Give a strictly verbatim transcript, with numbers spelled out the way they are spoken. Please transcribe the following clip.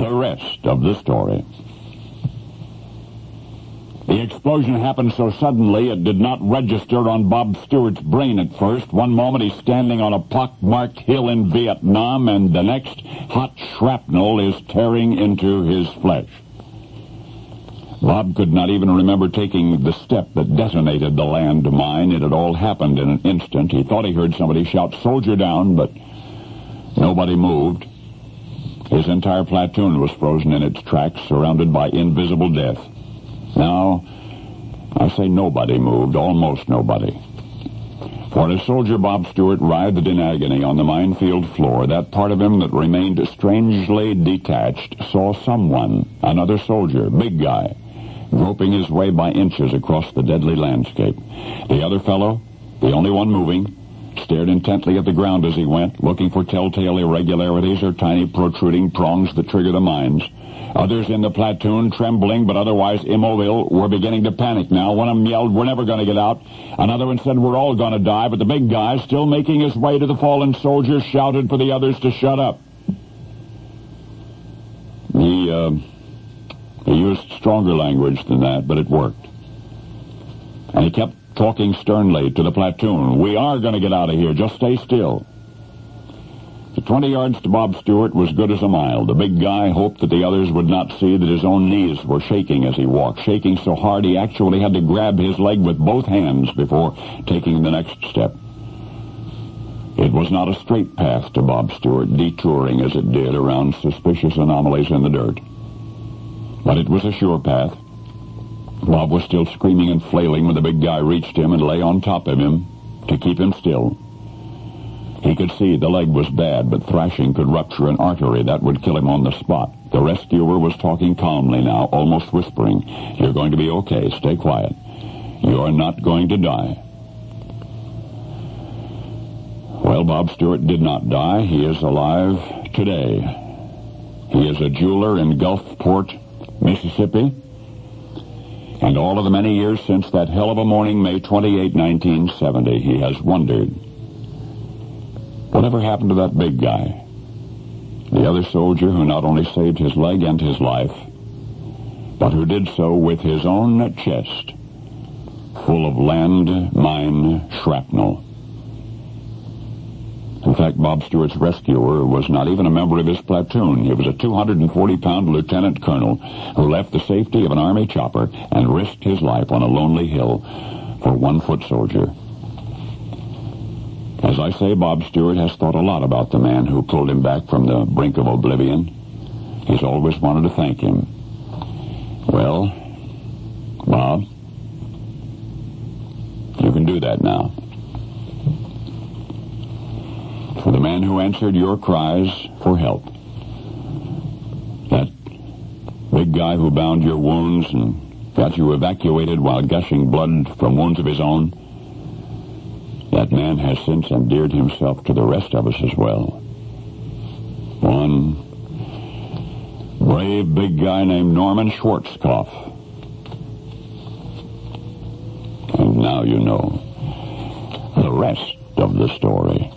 The rest of the story. The explosion happened so suddenly it did not register on Bob Stewart's brain at first. One moment he's standing on a pock-marked hill in Vietnam, and the next, hot shrapnel is tearing into his flesh. Bob could not even remember taking the step that detonated the landmine. It had all happened in an instant. He thought he heard somebody shout, "Soldier down," but nobody moved. His entire platoon was frozen in its tracks, surrounded by invisible death. Now, I say nobody moved, almost nobody. For as Soldier Bob Stewart writhed in agony on the minefield floor, that part of him that remained strangely detached saw someone, another soldier, big guy, groping his way by inches across the deadly landscape. The other fellow, the only one moving, stared intently at the ground as he went, looking for telltale irregularities or tiny protruding prongs that trigger the mines. Others in the platoon, trembling but otherwise immobile, were beginning to panic now. One of them yelled, "We're never going to get out." Another one said, "We're all going to die." But the big guy, still making his way to the fallen soldier, shouted for the others to shut up. He, uh, he used stronger language than that, but it worked. And he kept talking sternly to the platoon. "We are going to get out of here. Just stay still." The twenty yards to Bob Stewart was good as a mile. The big guy hoped that the others would not see that his own knees were shaking as he walked, shaking so hard he actually had to grab his leg with both hands before taking the next step. It was not a straight path to Bob Stewart, detouring as it did around suspicious anomalies in the dirt. But it was a sure path. Bob was still screaming and flailing when the big guy reached him and lay on top of him to keep him still. He could see the leg was bad, but thrashing could rupture an artery. That would kill him on the spot. The rescuer was talking calmly now, almost whispering. "You're going to be okay. Stay quiet. You're not going to die." Well, Bob Stewart did not die. He is alive today. He is a jeweler in Gulfport, Mississippi. And all of the many years since that hell of a morning, May twenty-eighth, nineteen seventy, he has wondered, whatever happened to that big guy? The other soldier who not only saved his leg and his life, but who did so with his own chest full of landmine shrapnel. In fact, Bob Stewart's rescuer was not even a member of his platoon. He was a two hundred forty pound lieutenant colonel who left the safety of an army chopper and risked his life on a lonely hill for one foot soldier. As I say, Bob Stewart has thought a lot about the man who pulled him back from the brink of oblivion. He's always wanted to thank him. Well, Bob, you can do that now. For the man who answered your cries for help. That big guy who bound your wounds and got you evacuated while gushing blood from wounds of his own. That man has since endeared himself to the rest of us as well. One brave big guy named Norman Schwarzkopf. And now you know the rest of the story.